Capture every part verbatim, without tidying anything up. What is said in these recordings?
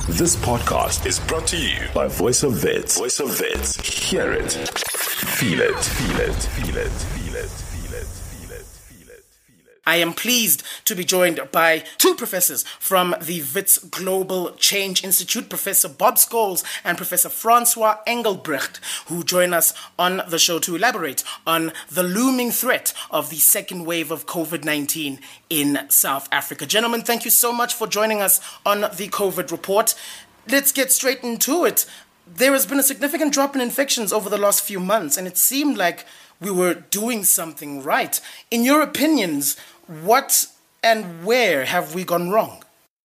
This podcast is brought to you by Voice of Wits. Voice of Wits. Hear it. Feel it. Feel it. Feel it. Feel it. Feel it. Feel it. Feel it. Feel it. I am pleased to be joined by two professors from the Wits Global Change Institute, Professor Bob Scholes and Professor Francois Engelbrecht, who join us on the show to elaborate on the looming threat of the second wave of COVID nineteen in South Africa. Gentlemen, thank you so much for joining us on the COVID report. Let's get straight into it. There has been a significant drop in infections over the last few months, and it seemed like we were doing something right. In your opinions, what and where have we gone wrong?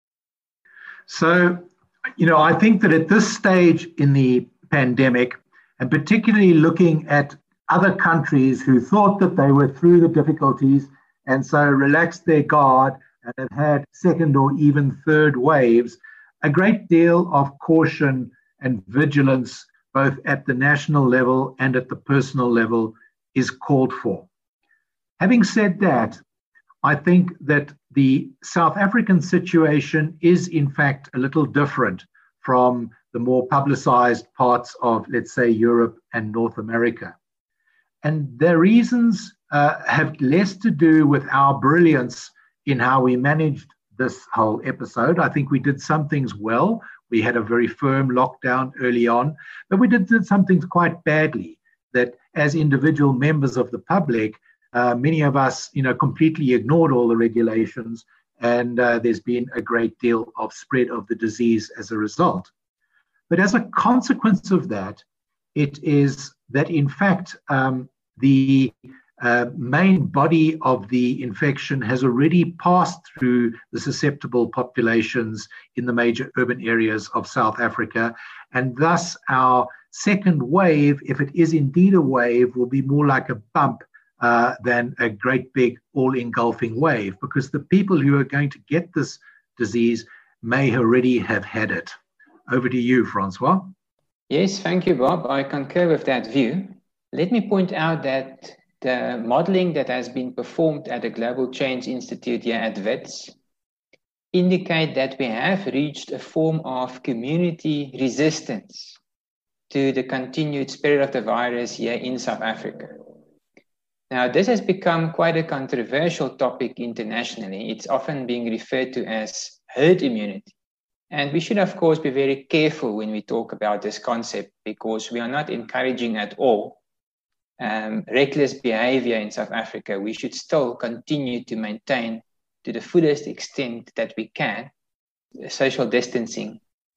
So, you know, I think that at this stage in the pandemic, and particularly looking at other countries who thought that they were through the difficulties and so relaxed their guard and have had second or even third waves, a great deal of caution and vigilance, both at the national level and at the personal level, is called for. Having said that, I think that the South African situation is in fact a little different from the more publicized parts of, let's say, Europe and North America. And the reasons uh, have less to do with our brilliance in how we managed this whole episode. I think we did some things well. We had a very firm lockdown early on, but we did, did some things quite badly that as individual members of the public, uh, many of us, you know, completely ignored all the regulations, and uh, there's been a great deal of spread of the disease as a result. But as a consequence of that, it is that, in fact, um, the uh, main body of the infection has already passed through the susceptible populations in the major urban areas of South Africa, and thus our second wave, if it is indeed a wave, will be more like a bump uh, than a great big all-engulfing wave, because the people who are going to get this disease may already have had it. Over to you, Francois. Yes, thank you, Bob. I concur with that view. Let me point out that the modeling that has been performed at the Global Change Institute here at Wits indicate that we have reached a form of community resistance to the continued spread of the virus here in South Africa. Now, this has become quite a controversial topic internationally. It's often being referred to as herd immunity. And we should, of course, be very careful when we talk about this concept, because we are not encouraging at all um, reckless behavior in South Africa. We should still continue to maintain, to the fullest extent that we can, social distancing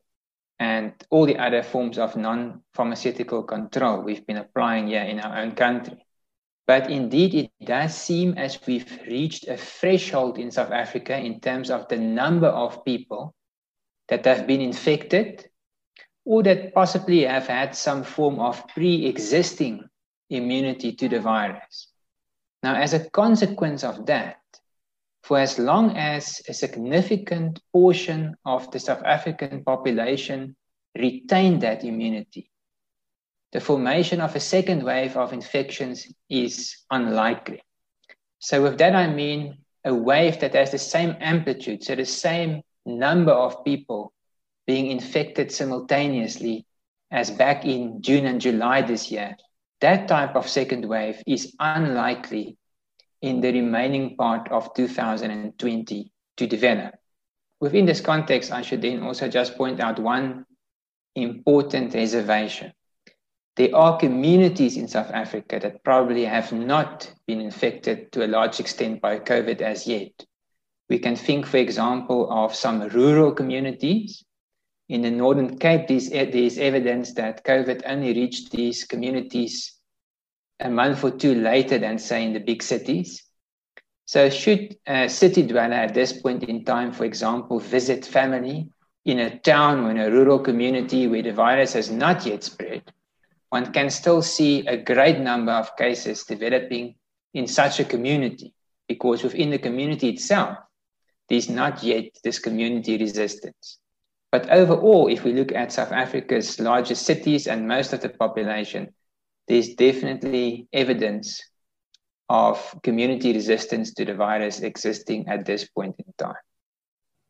and all the other forms of non-pharmaceutical control we've been applying here in our own country. But indeed, it does seem as we've reached a threshold in South Africa in terms of the number of people that have been infected or that possibly have had some form of pre-existing immunity to the virus. Now, as a consequence of that, for as long as a significant portion of the South African population retain that immunity, the formation of a second wave of infections is unlikely. So with that, I mean a wave that has the same amplitude, so the same number of people being infected simultaneously as back in June and July this year. That type of second wave is unlikely in the remaining part of two thousand twenty to develop. Within this context, I should then also just point out one important reservation. There are communities in South Africa that probably have not been infected to a large extent by COVID as yet. We can think, for example, of some rural communities. In the Northern Cape, there's, there's evidence that COVID only reached these communities a month or two later than, say, in the big cities. So should a city dweller at this point in time, for example, visit family in a town or in a rural community where the virus has not yet spread, one can still see a great number of cases developing in such a community, because within the community itself, there's not yet this community resistance. But overall, if we look at South Africa's largest cities and most of the population, there's definitely evidence of community resistance to the virus existing at this point in time.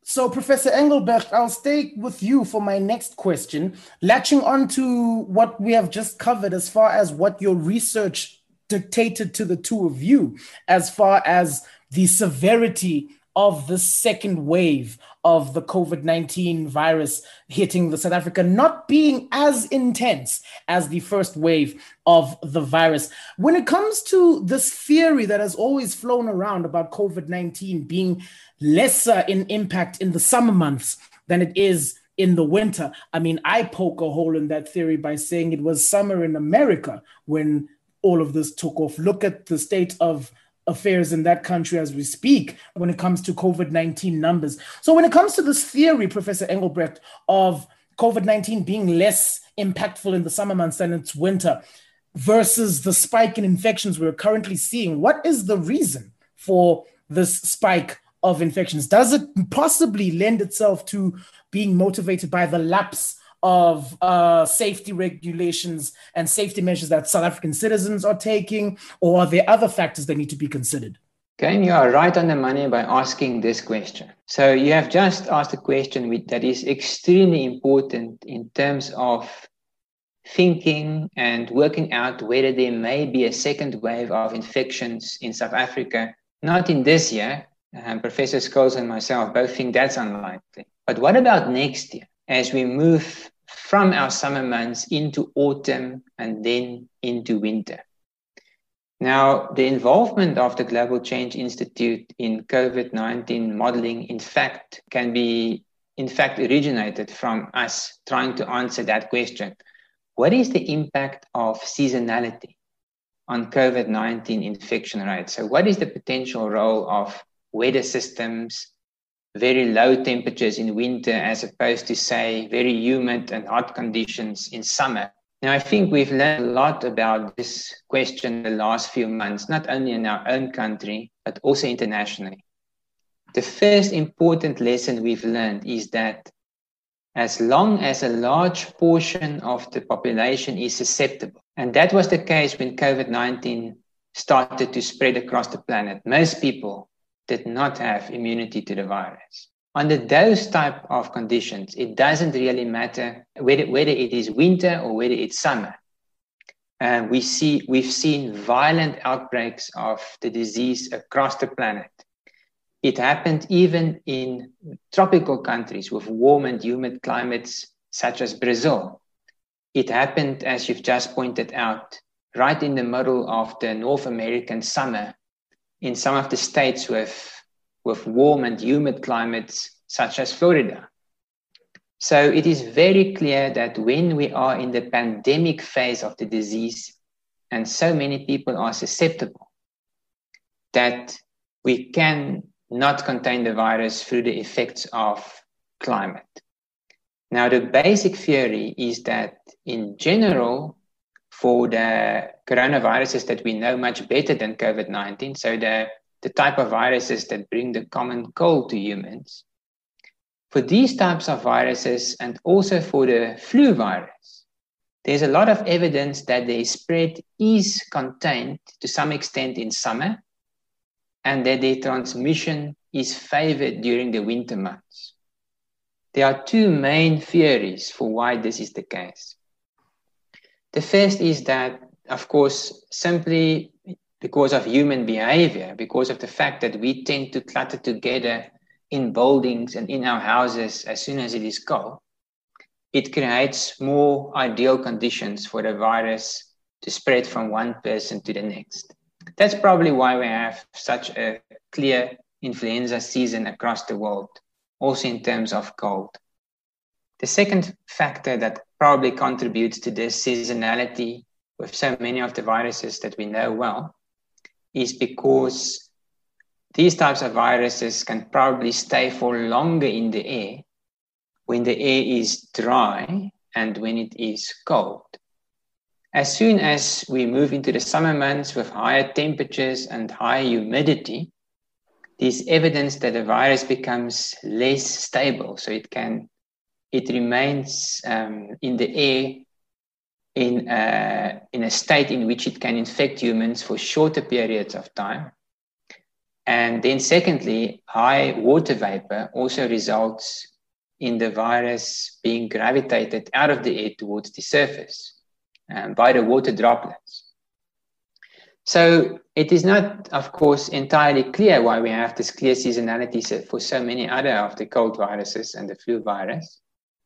So, Professor Engelbrecht, I'll stay with you for my next question, latching on to what we have just covered as far as what your research dictated to the two of you, as far as the severity of the second wave of the COVID nineteen virus hitting the South Africa not being as intense as the first wave of the virus. When it comes to this theory that has always flown around about COVID nineteen being lesser in impact in the summer months than it is in the winter, I mean, I poke a hole in that theory by saying it was summer in America when all of this took off. Look at the state of affairs in that country as we speak when it comes to COVID nineteen numbers. So when it comes to this theory, Professor Engelbrecht, of COVID nineteen being less impactful in the summer months than it's winter versus the spike in infections we're currently seeing, what is the reason for this spike of infections? Does it possibly lend itself to being motivated by the lapse of uh, safety regulations and safety measures that South African citizens are taking, or are there other factors that need to be considered? Kane, you are right on the money by asking this question. So you have just asked a question that is extremely important in terms of thinking and working out whether there may be a second wave of infections in South Africa. Not in this year. Um, Professor Scholes and myself both think that's unlikely. But what about next year, as we move from our summer months into autumn and then into winter? Now, the involvement of the Global Change Institute in COVID nineteen modeling, in fact, can be, in fact, originated from us trying to answer that question. What is the impact of seasonality on COVID nineteen infection rates? So what is the potential role of weather systems, very low temperatures in winter, as opposed to, say, very humid and hot conditions in summer? Now, I think we've learned a lot about this question the last few months, not only in our own country, but also internationally. The first important lesson we've learned is that as long as a large portion of the population is susceptible, and that was the case when COVID nineteen started to spread across the planet, most people did not have immunity to the virus. Under those type of conditions, it doesn't really matter whether, whether it is winter or whether it's summer. Uh, we see, we've seen violent outbreaks of the disease across the planet. It happened even in tropical countries with warm and humid climates, such as Brazil. It happened, as you've just pointed out, right in the middle of the North American summer in some of the states with, with warm and humid climates, such as Florida. So it is very clear that when we are in the pandemic phase of the disease and so many people are susceptible, that we can not contain the virus through the effects of climate. Now, the basic theory is that in general, for the coronaviruses that we know much better than COVID nineteen, so the, the type of viruses that bring the common cold to humans, for these types of viruses and also for the flu virus, there's a lot of evidence that their spread is contained to some extent in summer and that their transmission is favored during the winter months. There are two main theories for why this is the case. The first is that, of course, simply because of human behavior, because of the fact that we tend to clutter together in buildings and in our houses as soon as it is cold, it creates more ideal conditions for the virus to spread from one person to the next. That's probably why we have such a clear influenza season across the world, also in terms of cold. The second factor that probably contributes to this seasonality with so many of the viruses that we know well is because these types of viruses can probably stay for longer in the air when the air is dry and when it is cold. As soon as we move into the summer months with higher temperatures and higher humidity, there's evidence that the virus becomes less stable. So it can, it remains um, in the air in a, in a state in which it can infect humans for shorter periods of time. And then secondly, high water vapor also results in the virus being gravitated out of the air towards the surface um, by the water droplets. So it is not, of course, entirely clear why we have this clear seasonality for so many other of the cold viruses and the flu virus.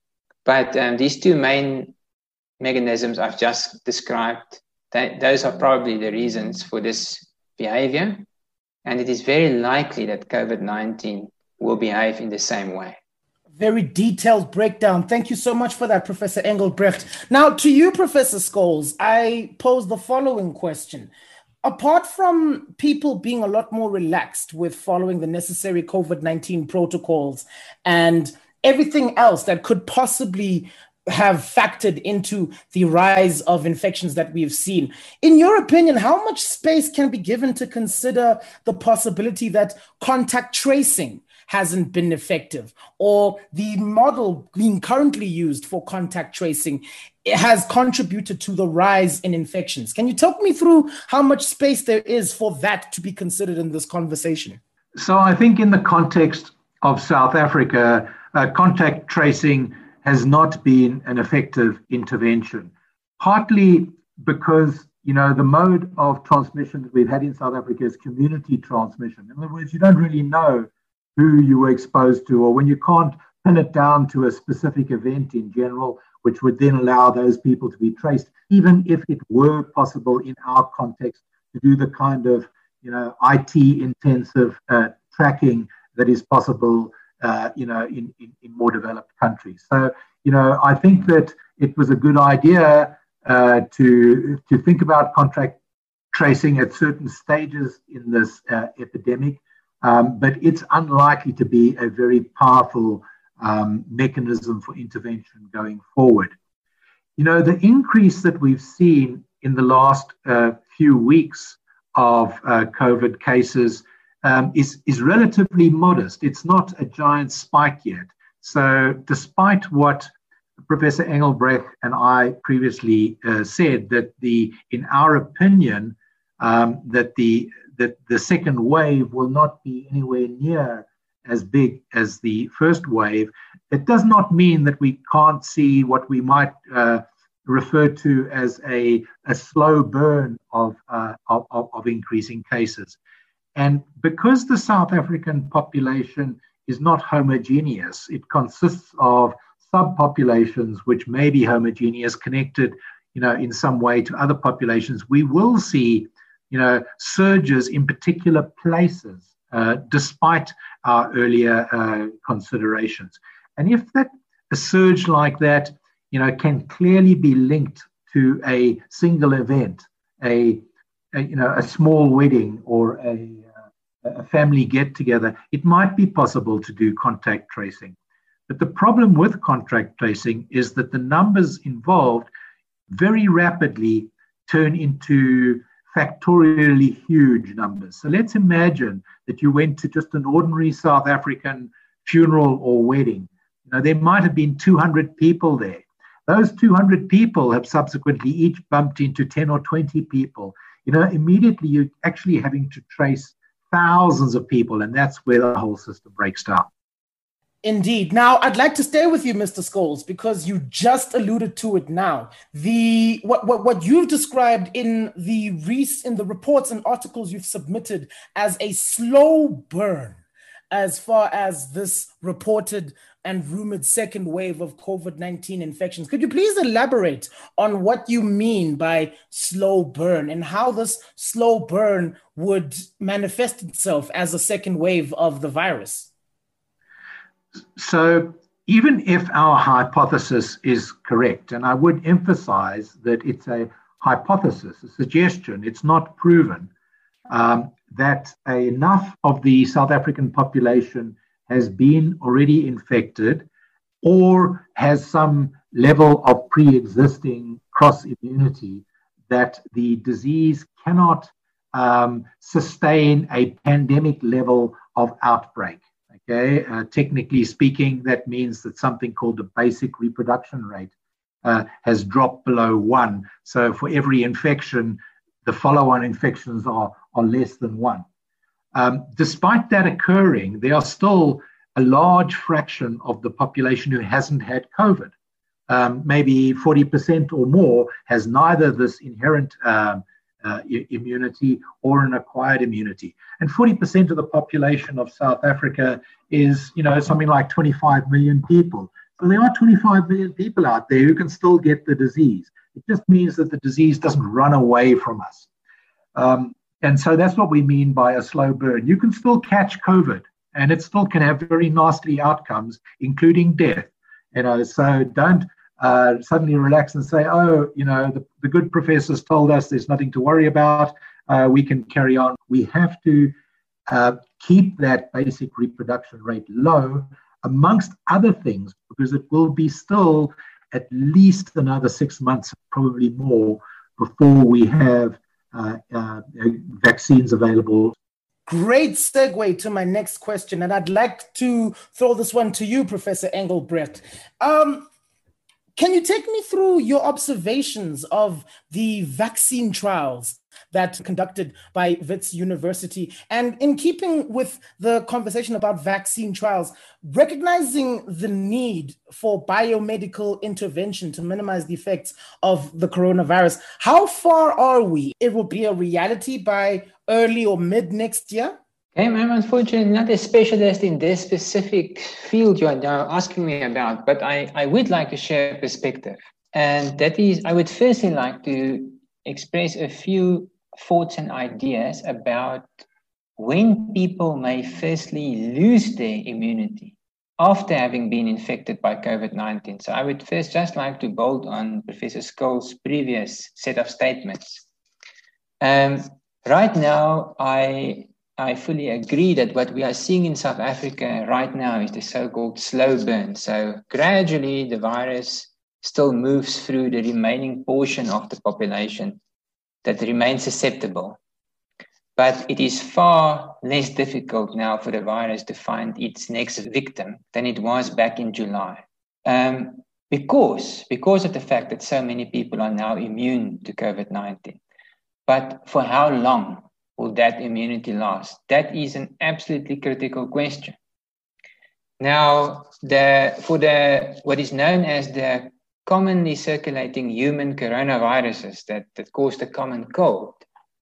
But um, these two main mechanisms I've just described, that, those are probably the reasons for this behavior. And it is very likely that COVID nineteen will behave in the same way. Very detailed breakdown. Thank you so much for that, Professor Engelbrecht. Now, to you, Professor Scholes, I pose the following question. Apart from people being a lot more relaxed with following the necessary COVID nineteen protocols and everything else that could possibly have factored into the rise of infections that we've seen, in your opinion, how much space can be given to consider the possibility that contact tracing hasn't been effective, or the model being currently used for contact tracing has contributed to the rise in infections? Can you talk me through how much space there is for that to be considered in this conversation? So I think in the context of South Africa, uh, contact tracing has not been an effective intervention, partly because, you know, the mode of transmission that we've had in South Africa is community transmission. In other words, you don't really know who you were exposed to, or when you can't pin it down to a specific event in general, which would then allow those people to be traced, even if it were possible in our context to do the kind of, you know, I T intensive uh, tracking that is possible, uh, you know, in, in, in more developed countries. So, you know, I think that it was a good idea uh, to, to think about contact tracing at certain stages in this uh, epidemic. Um, but it's unlikely to be a very powerful um, mechanism for intervention going forward. You know, the increase that we've seen in the last uh, few weeks of uh, COVID cases um, is, is relatively modest. It's not a giant spike yet. So despite what Professor Engelbrecht and I previously uh, said, that the, in our opinion, um, that the that the second wave will not be anywhere near as big as the first wave, it does not mean that we can't see what we might uh, refer to as a, a slow burn of, uh, of, of increasing cases. And because the South African population is not homogeneous, it consists of subpopulations which may be homogeneous, connected, you know, in some way to other populations, we will see, you know, surges in particular places, uh, despite our earlier uh, considerations. And if that a surge like that, you know, can clearly be linked to a single event, a, a you know, a small wedding or a, uh, a family get-together, it might be possible to do contact tracing. But the problem with contact tracing is that the numbers involved very rapidly turn into factorially huge numbers. So let's imagine that you went to just an ordinary South African funeral or wedding. You know, there might have been two hundred people there. Those two hundred people have subsequently each bumped into ten or twenty people. You know, immediately you're actually having to trace thousands of people, and that's where the whole system breaks down. Indeed. Now, I'd like to stay with you, Mister Scholes, because you just alluded to it now. The what what, what you've described in the res, in the reports and articles you've submitted as a slow burn, as far as this reported and rumored second wave of COVID nineteen infections. Could you please elaborate on what you mean by slow burn and how this slow burn would manifest itself as a second wave of the virus? So even if our hypothesis is correct, and I would emphasize that it's a hypothesis, a suggestion, it's not proven, um, that enough of the South African population has been already infected or has some level of pre-existing cross-immunity that the disease cannot um, sustain a pandemic level of outbreak. Okay, uh, technically speaking, that means that something called the basic reproduction rate uh, has dropped below one. So for every infection, the follow-on infections are, are less than one. Um, despite that occurring, there are still a large fraction of the population who hasn't had COVID. Um, maybe forty percent or more has neither this inherent um, uh, I- immunity or an acquired immunity. And forty percent of the population of South Africa is, you know, something like twenty-five million people. So there are twenty-five million people out there who can still get the disease. It just means that the disease doesn't run away from us. Um, and so that's what we mean by a slow burn. You can still catch COVID, and it still can have very nasty outcomes, including death. You know, so don't uh, suddenly relax and say, oh, you know, the, the good professors told us there's nothing to worry about. Uh, we can carry on. We have to uh, keep that basic reproduction rate low, amongst other things, because it will be still at least another six months, probably more, before we have uh, uh, vaccines available. Great segue to my next question, and I'd like to throw this one to you, Professor Engelbrecht. Um, can you take me through your observations of the vaccine trials that conducted by Wits University? And in keeping with the conversation about vaccine trials, recognizing the need for biomedical intervention to minimize the effects of the coronavirus, how far are we? It will be a reality by early or mid next year? Okay, I'm unfortunately not a specialist in this specific field you're now asking me about, but I, I would like to share a perspective. And that is, I would firstly like to express a few thoughts and ideas about when people may firstly lose their immunity after having been infected by COVID nineteen. So I would first just like to build on Professor Skull's previous set of statements. Um, right now, I... I fully agree that what we are seeing in South Africa right now is the so-called slow burn. So gradually the virus still moves through the remaining portion of the population that remains susceptible. But it is far less difficult now for the virus to find its next victim than it was back in July. Um, because, because of the fact that so many people are now immune to COVID nineteen. But for how long will that immunity last? That is an absolutely critical question. Now, the, for the what is known as the commonly circulating human coronaviruses that, that cause the common cold,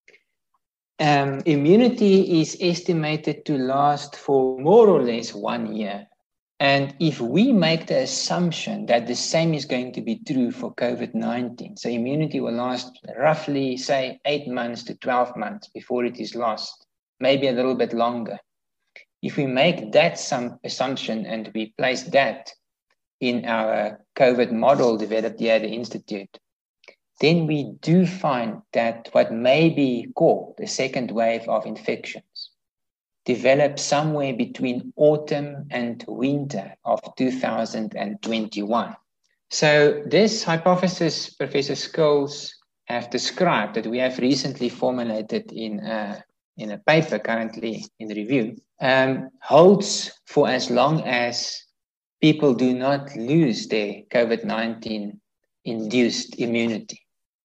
um, immunity is estimated to last for more or less one year. And if we make the assumption that the same is going to be true for COVID nineteen, so immunity will last roughly, say, eight months to twelve months before it is lost, maybe a little bit longer. If we make that some assumption and we place that in our COVID model developed here at the Institute, then we do find that what may be called the second wave of infections developed somewhere between autumn and winter of two thousand twenty-one. So this hypothesis Professor Scholes have described, that we have recently formulated in a, in a paper currently in review, um, holds for as long as people do not lose their COVID nineteen induced immunity.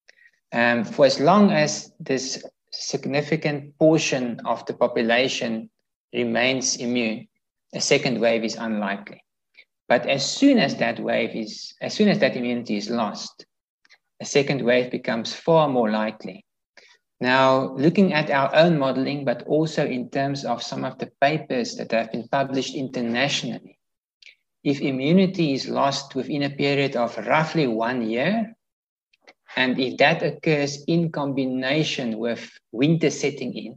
Um, for as long as this significant portion of the population remains immune, a second wave is unlikely. But as soon as that wave is, as soon as that immunity is lost, a second wave becomes far more likely. Now, looking at our own modeling, but also in terms of some of the papers that have been published internationally, if immunity is lost within a period of roughly one year, and if that occurs in combination with winter setting in,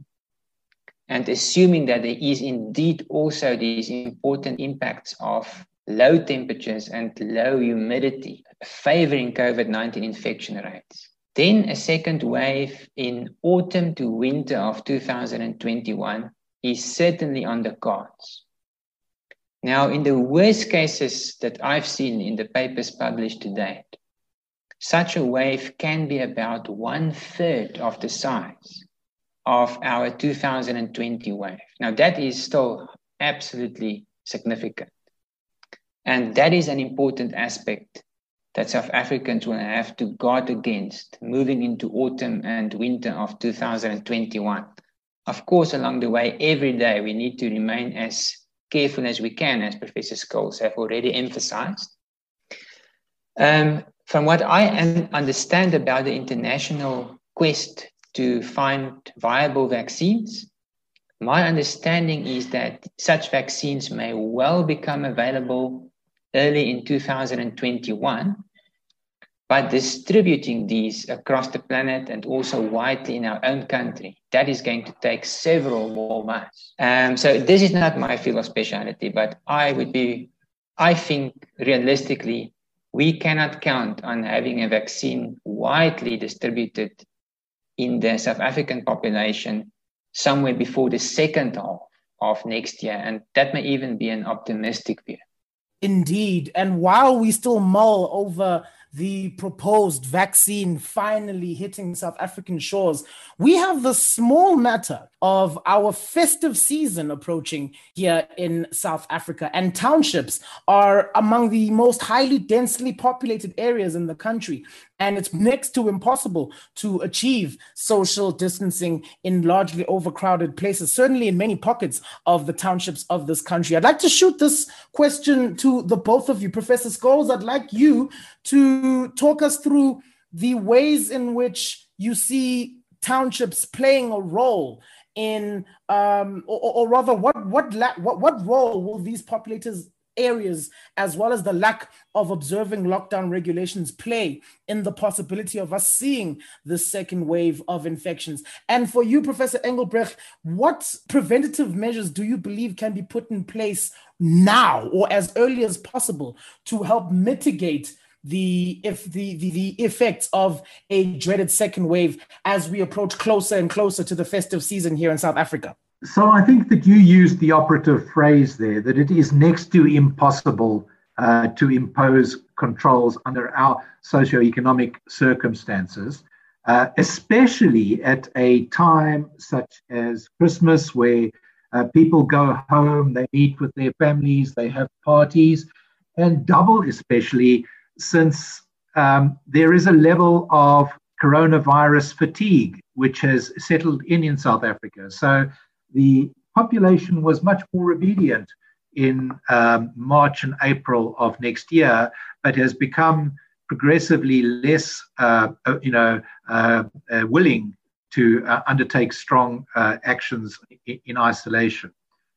and assuming that there is indeed also these important impacts of low temperatures and low humidity favoring COVID nineteen infection rates, then a second wave in autumn to winter of two thousand twenty-one is certainly on the cards. Now, in the worst cases that I've seen in the papers published to date, such a wave can be about one third of the size of our two thousand twenty wave. Now, that is still absolutely significant. And that is an important aspect that South Africans will have to guard against moving into autumn and winter of two thousand twenty-one. Of course, along the way, every day, we need to remain as careful as we can, as Professor Scholes have already emphasized. Um, from what I understand about the international quest to find viable vaccines, my understanding is that such vaccines may well become available early in two thousand twenty-one, but distributing these across the planet and also widely in our own country, that is going to take several more months. Um, so this is not my field of specialty, but I would be, I think realistically, we cannot count on having a vaccine widely distributed in the South African population somewhere before the second half of next year. And that may even be an optimistic view. Indeed. And while we still mull over the proposed vaccine finally hitting South African shores, we have the small matter of our festive season approaching here in South Africa, and townships are among the most highly densely populated areas in the country, and it's next to impossible to achieve social distancing in largely overcrowded places, certainly in many pockets of the townships of this country. I'd like to shoot this question to the both of you. Professor Scholes, I'd like you to talk us through the ways in which you see townships playing a role in, um, or, or rather, what what, la- what what role will these populated areas, as well as the lack of observing lockdown regulations, play in the possibility of us seeing the second wave of infections? And for you, Professor Engelbrecht, what preventative measures do you believe can be put in place now or as early as possible to help mitigate the if the, the the effects of a dreaded second wave as we approach closer and closer to the festive season here in South Africa? So I think that you used the operative phrase there, that it is next to impossible uh, to impose controls under our socioeconomic circumstances, uh, especially at a time such as Christmas, where uh, people go home, they meet with their families, they have parties, and double especially since um, there is a level of coronavirus fatigue which has settled in in South Africa. So the population was much more obedient in um, March and April of next year, but has become progressively less, uh, you know, uh, uh, willing to uh, undertake strong uh, actions in, in isolation.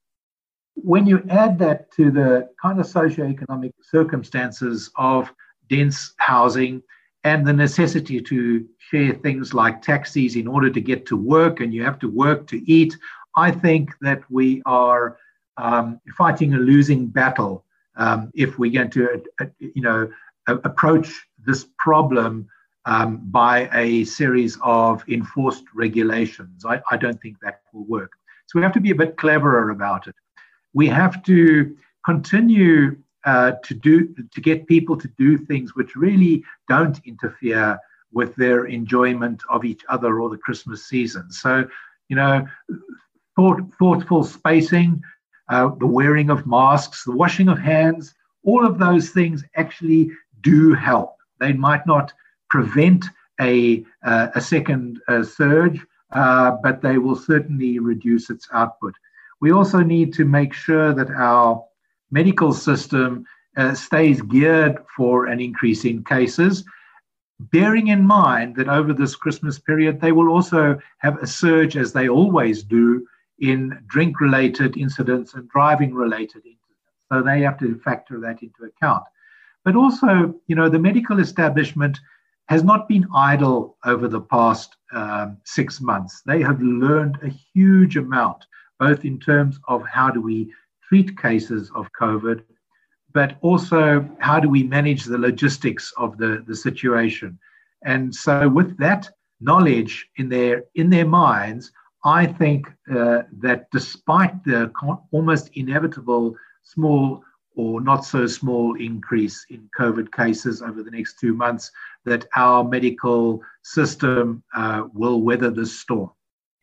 When you add that to the kind of socioeconomic circumstances of dense housing and the necessity to share things like taxis in order to get to work, and you have to work to eat, I think that we are um, fighting a losing battle um, if we're going to, uh, you know, uh, approach this problem um, by a series of enforced regulations. I, I don't think that will work. So we have to be a bit cleverer about it. We have to continue uh, to do to get people to do things which really don't interfere with their enjoyment of each other or the Christmas season. So, you know, thought, thoughtful spacing, uh, the wearing of masks, the washing of hands, all of those things actually do help. They might not prevent a, uh, a second uh, surge, uh, but they will certainly reduce its output. We also need to make sure that our medical system uh, stays geared for an increase in cases, bearing in mind that over this Christmas period, they will also have a surge, as they always do, in drink-related incidents and driving-related incidents. So they have to factor that into account. But also, you know, the medical establishment has not been idle over the past um, six months. They have learned a huge amount, both in terms of how do we treat cases of COVID, but also how do we manage the logistics of the, the situation. And so with that knowledge in their, in their minds, I think uh, that despite the almost inevitable small or not so small increase in COVID cases over the next two months, that our medical system uh, will weather this storm.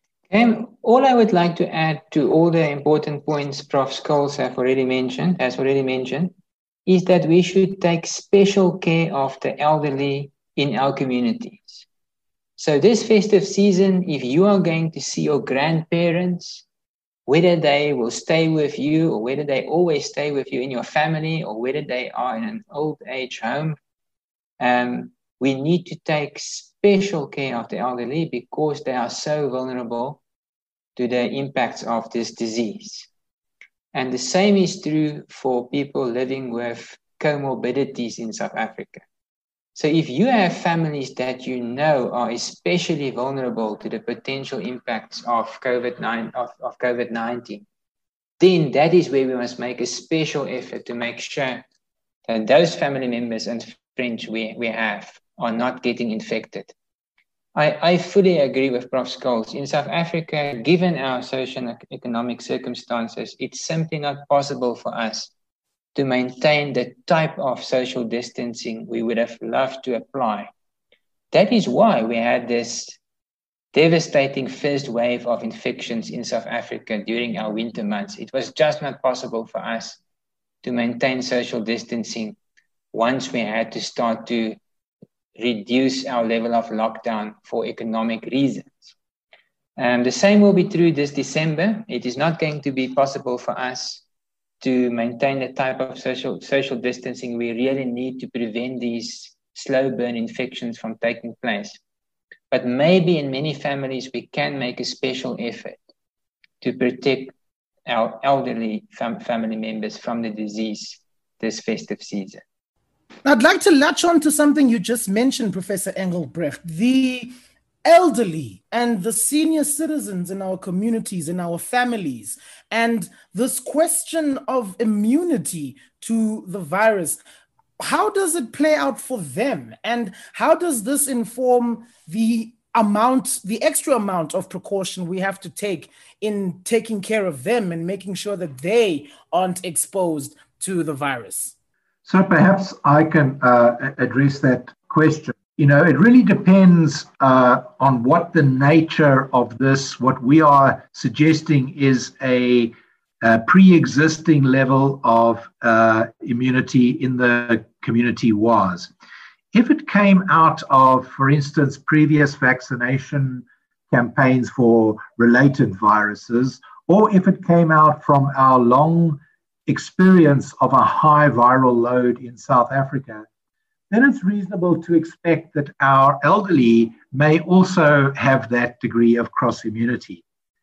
Um, all I would like to add to all the important points Professor Scholes have already mentioned, has already mentioned, is that we should take special care of the elderly in our communities. So this festive season, if you are going to see your grandparents, whether they will stay with you or whether they always stay with you in your family or whether they are in an old age home, um, we need to take special care of the elderly because they are so vulnerable to the impacts of this disease. And the same is true for people living with comorbidities in South Africa. So if you have families that you know are especially vulnerable to the potential impacts of COVID nineteen, of, of COVID nineteen, then that is where we must make a special effort to make sure that those family members and friends we, we have are not getting infected. I, I fully agree with Professor Scholes. In South Africa, given our social and economic circumstances, it's simply not possible for us to maintain the type of social distancing we would have loved to apply. That is why we had this devastating first wave of infections in South Africa during our winter months. It was just not possible for us to maintain social distancing once we had to start to reduce our level of lockdown for economic reasons. Um, the same will be true this December. It is not going to be possible for us to maintain the type of social, social distancing we really need to prevent these slow burn infections from taking place. But maybe in many families, we can make a special effort to protect our elderly fam- family members from the disease this festive season. I'd like to latch on to something you just mentioned, Professor Engelbrecht, the elderly and the senior citizens in our communities, in our families, and this question of immunity to the virus. How does it play out for them? And how does this inform the amount, the extra amount of precaution we have to take in taking care of them and making sure that they aren't exposed to the virus? So perhaps I can uh, address that question. You know, it really depends uh, on what the nature of this, what we are suggesting is a, a pre-existing level of uh, immunity in the community was. If it came out of, for instance, previous vaccination campaigns for related viruses, or if it came out from our long experience of a high viral load in South Africa, then it's reasonable to expect that our elderly may also have that degree of cross-immunity.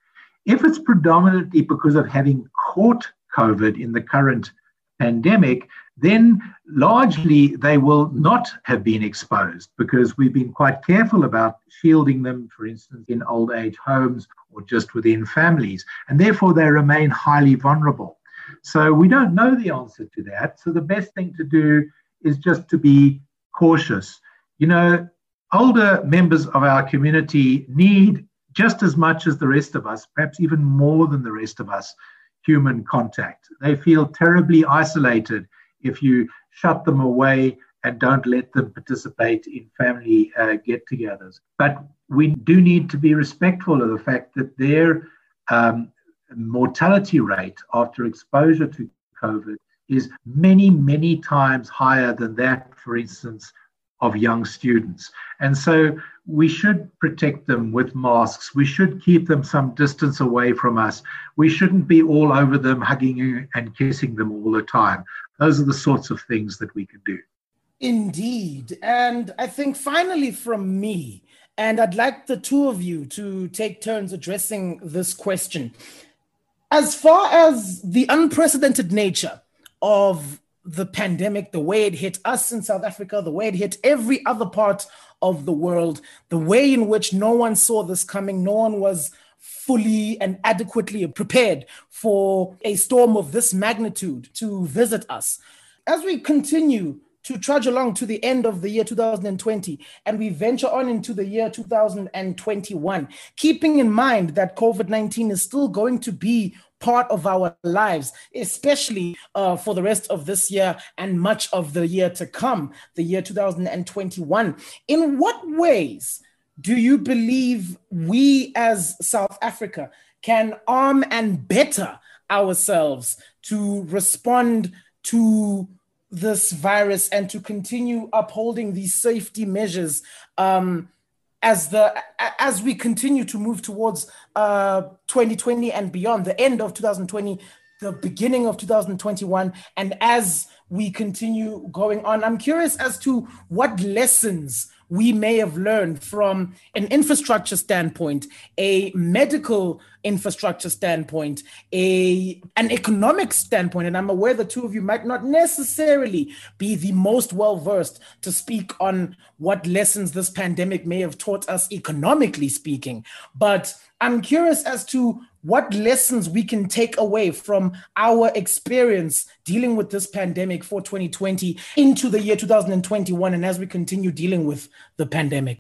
If it's predominantly because of having caught COVID in the current pandemic, then largely they will not have been exposed because we've been quite careful about shielding them, for instance, in old age homes or just within families, and therefore they remain highly vulnerable. So we don't know the answer to that. So the best thing to do is just to be cautious. You know, older members of our community need just as much as the rest of us, perhaps even more than the rest of us, human contact. They feel terribly isolated if you shut them away and don't let them participate in family uh, get-togethers. But we do need to be respectful of the fact that their um, mortality rate after exposure to COVID is many, many times higher than that, for instance, of young students. And so we should protect them with masks. We should keep them some distance away from us. We shouldn't be all over them, hugging and kissing them all the time. Those are the sorts of things that we can do. Indeed. And I think finally from me, and I'd like the two of you to take turns addressing this question. As far as the unprecedented nature of the pandemic, the way it hit us in South Africa, the way it hit every other part of the world, the way in which no one saw this coming, no one was fully and adequately prepared for a storm of this magnitude to visit us. As we continue to trudge along to the end of the year two thousand twenty, and we venture on into the year two thousand twenty-one, keeping in mind that COVID nineteen is still going to be part of our lives, especially uh, for the rest of this year and much of the year to come, the year two thousand twenty-one. In what ways do you believe we as South Africa can arm and better ourselves to respond to this virus and to continue upholding these safety measures um, as the as we continue to move towards uh, twenty twenty and beyond, the end of two thousand twenty, the beginning of two thousand twenty-one, and as we continue going on, I'm curious as to what lessons we may have learned from an infrastructure standpoint, a medical infrastructure standpoint, a an economic standpoint. And I'm aware the two of you might not necessarily be the most well-versed to speak on what lessons this pandemic may have taught us economically speaking. But I'm curious as to what lessons we can take away from our experience dealing with this pandemic for twenty twenty into the year two thousand twenty-one, and as we continue dealing with the pandemic.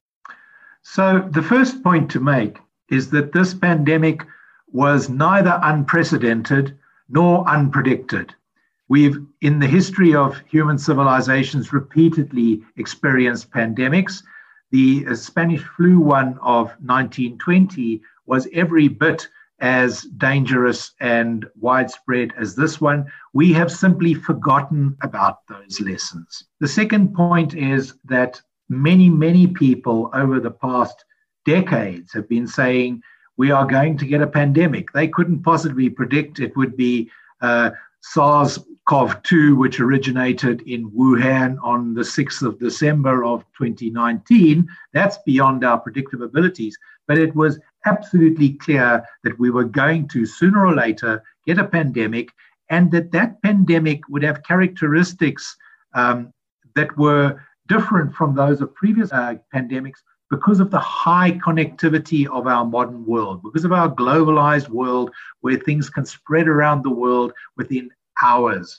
So the first point to make is that this pandemic was neither unprecedented nor unpredicted. We've, in the history of human civilizations, repeatedly experienced pandemics. The uh, Spanish flu one of nineteen twenty was every bit as dangerous and widespread as this one. We have simply forgotten about those lessons. The second point is that many, many people over the past decades have been saying we are going to get a pandemic. They couldn't possibly predict it would be uh, SARS-C o V two, which originated in Wuhan on the sixth of December of twenty nineteen. That's beyond our predictive abilities. But it was absolutely clear that we were going to, sooner or later, get a pandemic, and that that pandemic would have characteristics um, that were different from those of previous uh, pandemics because of the high connectivity of our modern world, because of our globalized world where things can spread around the world within hours.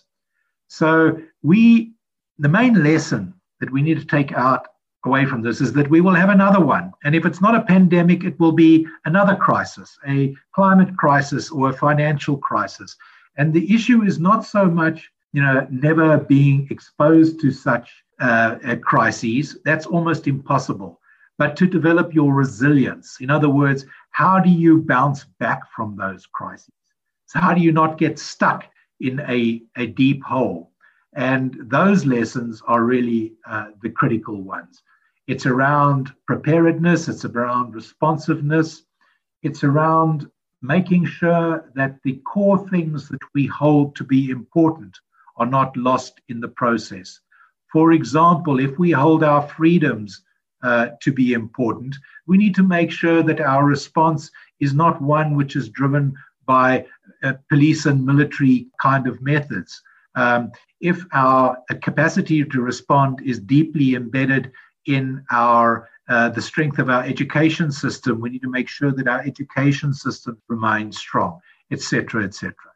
So we, the main lesson that we need to take out away from this is that we will have another one. And if it's not a pandemic, it will be another crisis, a climate crisis or a financial crisis. And the issue is not so much, you know, never being exposed to such uh, uh, crises. That's almost impossible. But to develop your resilience. In other words, how do you bounce back from those crises? So how do you not get stuck in a, a deep hole? And those lessons are really uh, the critical ones. It's around preparedness, it's around responsiveness, it's around making sure that the core things that we hold to be important are not lost in the process. For example, if we hold our freedoms uh, to be important, we need to make sure that our response is not one which is driven by uh, police and military kind of methods. Um, if our uh, capacity to respond is deeply embedded in our uh, the strength of our education system, we need to make sure that our education system remains strong, et cetera, et cetera.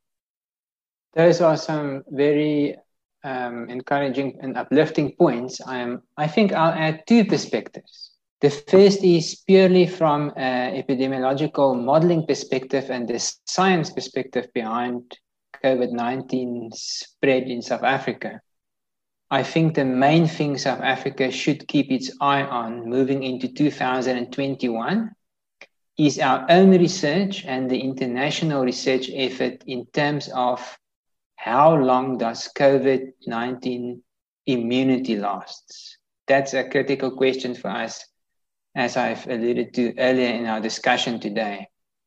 Those are some very um, encouraging and uplifting points. I'm, I think I'll add two perspectives. The first is purely from an epidemiological modeling perspective and the science perspective behind COVID nineteen spread in South Africa. I think the main thing South Africa should keep its eye on moving into two thousand twenty-one is our own research and the international research effort in terms of how long does COVID nineteen immunity lasts. That's a critical question for us, as I've alluded to earlier in our discussion today.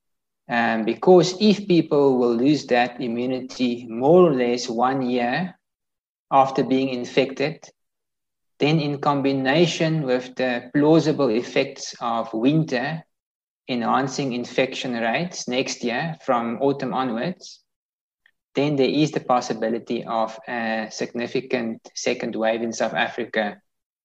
Um, because if people will lose that immunity more or less one year after being infected, then in combination with the plausible effects of winter enhancing infection rates next year from autumn onwards, then there is the possibility of a significant second wave in South Africa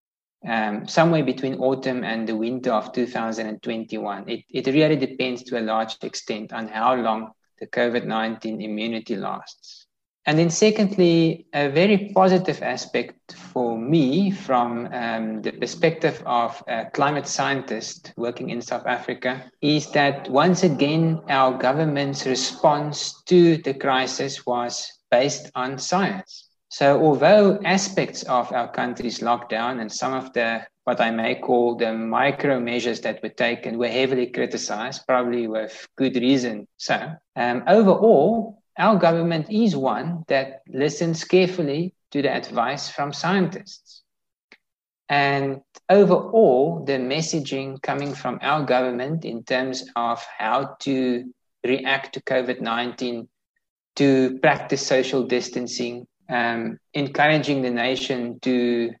um, somewhere between autumn and the winter of two thousand twenty-one. It, it really depends to a large extent on how long the COVID nineteen immunity lasts. And then secondly, a very positive aspect for me from um, the perspective of a climate scientist working in South Africa is that once again, our government's response to the crisis was based on science. So although aspects of our country's lockdown and some of the, what I may call the micro measures that were taken were heavily criticized, probably with good reason. So um, overall, our government is one that listens carefully to the advice from scientists. And overall, the messaging coming from our government in terms of how to react to COVID nineteen, to practice social distancing, um, encouraging the nation to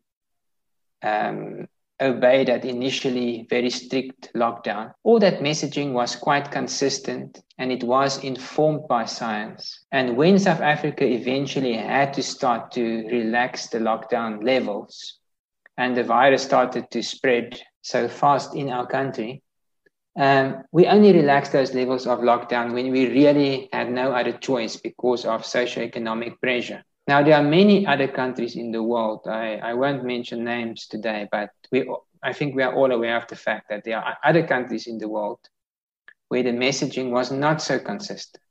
um, obey that initially very strict lockdown. All that messaging was quite consistent, and it was informed by science. And when South Africa eventually had to start to relax the lockdown levels, and the virus started to spread so fast in our country, um, we only relaxed those levels of lockdown when we really had no other choice because of socioeconomic pressure. Now, there are many other countries in the world. I, I won't mention names today, but we, I think we are all aware of the fact that there are other countries in the world where the messaging was not so consistent,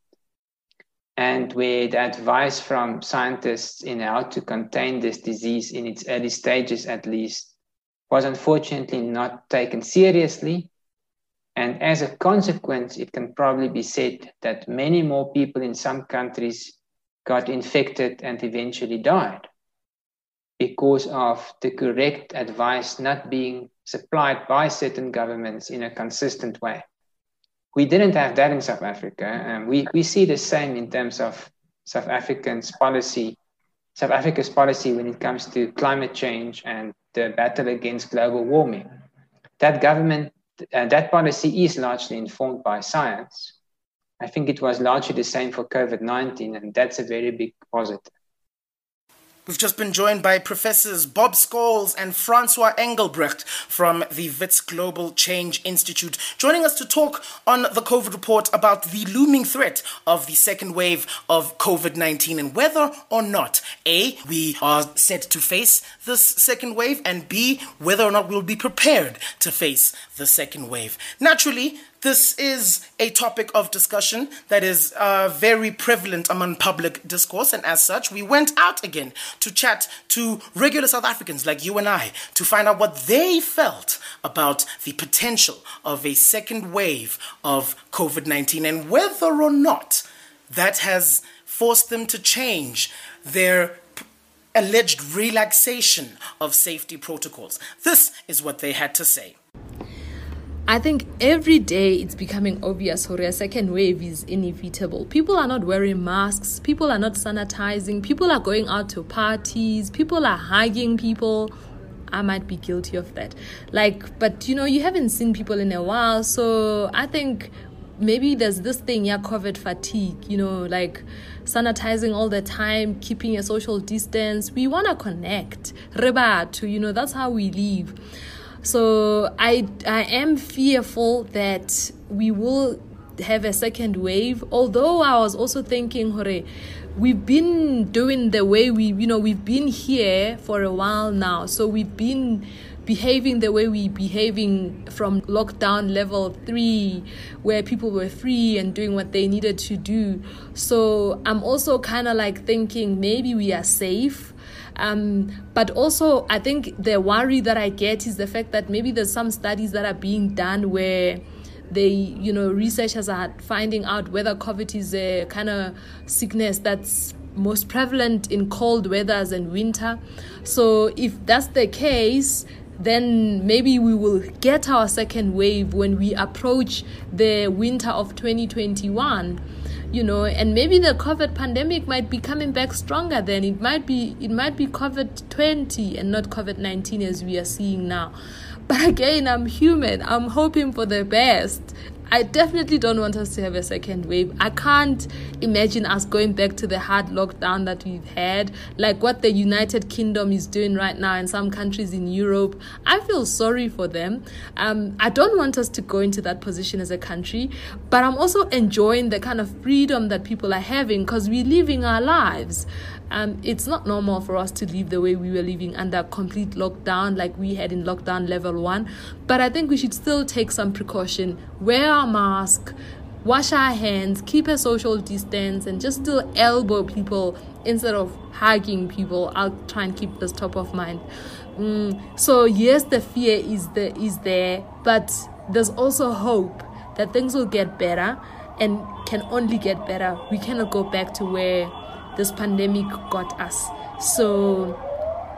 and where the advice from scientists in how to contain this disease in its early stages, at least, was unfortunately not taken seriously. And as a consequence, it can probably be said that many more people in some countries got infected and eventually died because of the correct advice not being supplied by certain governments in a consistent way. We didn't have that in South Africa. Um, we, we see the same in terms of South Africans' policy, South Africa's policy when it comes to climate change and the battle against global warming. That government, uh, that policy is largely informed by science. I think it was largely the same for COVID nineteen, and that's a very big positive. We've just been joined by Professors Bob Scholes and Francois Engelbrecht from the Wits Global Change Institute, joining us to talk on the COVID report about the looming threat of the second wave of COVID nineteen and whether or not, A, we are set to face this second wave, and B, whether or not we'll be prepared to face the second wave. Naturally, this is a topic of discussion that is uh, very prevalent among public discourse, and as such, we went out again to chat to regular South Africans like you and I to find out what they felt about the potential of a second wave of COVID nineteen and whether or not that has forced them to change their p- alleged relaxation of safety protocols. This is what they had to say. I think every day it's becoming obvious that a second wave is inevitable. People are not wearing masks. People are not sanitizing. People are going out to parties. People are hugging people. I might be guilty of that. Like, but you know, you haven't seen people in a while. So I think maybe there's this thing, yeah, COVID fatigue, you know, like sanitizing all the time, keeping a social distance. We want to connect. Rebatu, you know, that's how we live. So I I am fearful that we will have a second wave, although I was also thinking, hore, we've been doing the way we, you know, we've been here for a while now. So we've been behaving the way we behaving from lockdown level three, where people were free and doing what they needed to do. So I'm also kind of like thinking maybe we are safe. Um, but also, I think the worry that I get is the fact that maybe there's some studies that are being done where they, you know, researchers are finding out whether COVID is a kind of sickness that's most prevalent in cold weathers and winter. So if that's the case, then maybe we will get our second wave when we approach the winter of twenty twenty-one. You know, and maybe the COVID pandemic might be coming back stronger then. It might be it might be COVID twenty and not COVID nineteen as we are seeing now. But again, I'm human. I'm hoping for the best. I definitely don't want us to have a second wave. I can't imagine us going back to the hard lockdown that we've had, like what the United Kingdom is doing right now and some countries in Europe. I feel sorry for them. Um, I don't want us to go into that position as a country, but I'm also enjoying the kind of freedom that people are having because we're living our lives. Um, it's not normal for us to live the way we were living under complete lockdown like we had in lockdown level one. But I think we should still take some precaution, wear our mask, wash our hands, keep a social distance, and just still elbow people instead of hugging people. I'll try and keep this top of mind. Mm, so yes, the fear is the is there, but there's also hope that things will get better and can only get better. We cannot go back to where this pandemic got us. So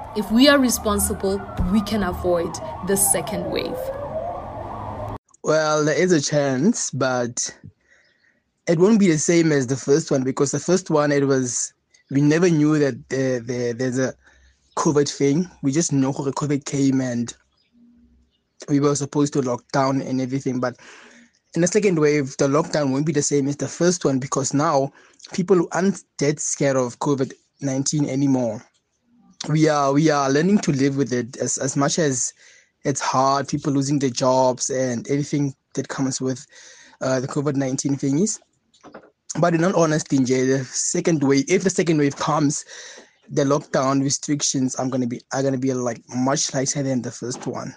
if we are responsible, we can avoid the second wave? Well, there is a chance, but it won't be the same as the first one, because the first one, it was, we never knew that there, there, there's a COVID thing. We just know how the COVID came and we were supposed to lock down and everything. But in the second wave, the lockdown won't be the same as the first one, because now people aren't that scared of COVID nineteen anymore. We are we are learning to live with it, as, as much as it's hard, people losing their jobs and everything that comes with uh, the COVID nineteen thingies. But in all honesty, the second wave, if the second wave comes, the lockdown restrictions are gonna be are gonna be like much lighter than the first one.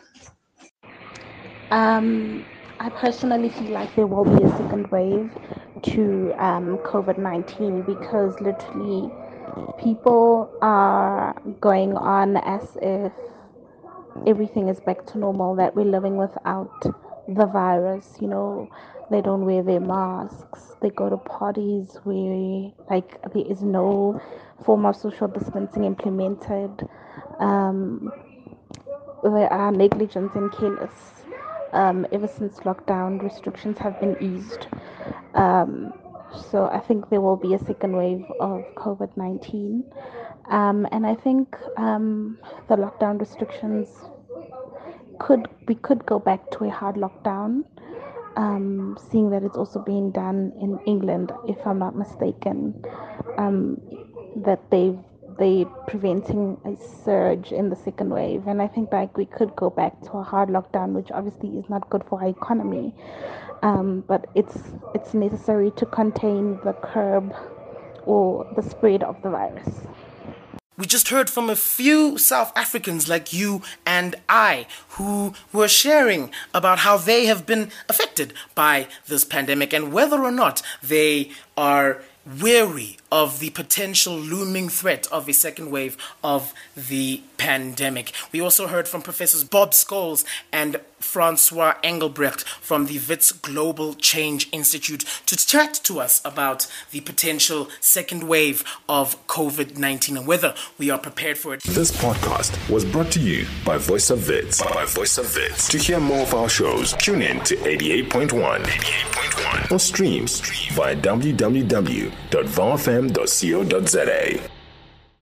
Um, I personally feel like there will be a second wave to um, COVID nineteen, because literally people are going on as if everything is back to normal, that we're living without the virus. You know, they don't wear their masks, they go to parties where like there is no form of social distancing implemented. Um, there are negligence and careless. Um, ever since lockdown restrictions have been eased. Um, so I think there will be a second wave of COVID nineteen. Um, and I think um, the lockdown restrictions could, we could go back to a hard lockdown, um, seeing that it's also being done in England, if I'm not mistaken, um, that they've they preventing a surge in the second wave. And I think like we could go back to a hard lockdown, which obviously is not good for our economy, um, but it's it's necessary to contain the curb or the spread of the virus. We just heard from a few South Africans like you and I who were sharing about how they have been affected by this pandemic and whether or not they are wary of the potential looming threat of a second wave of the pandemic. We also heard from Professors Bob Scholes and Francois Engelbrecht from the Wits Global Change Institute to chat to us about the potential second wave of COVID nineteen and whether we are prepared for it. This podcast was brought to you by Voice of Wits. By Voice of Wits. To hear more of our shows, tune in to eighty-eight point one. eighty-eight point one. Or stream via w w w dot v o f m dot co dot z a.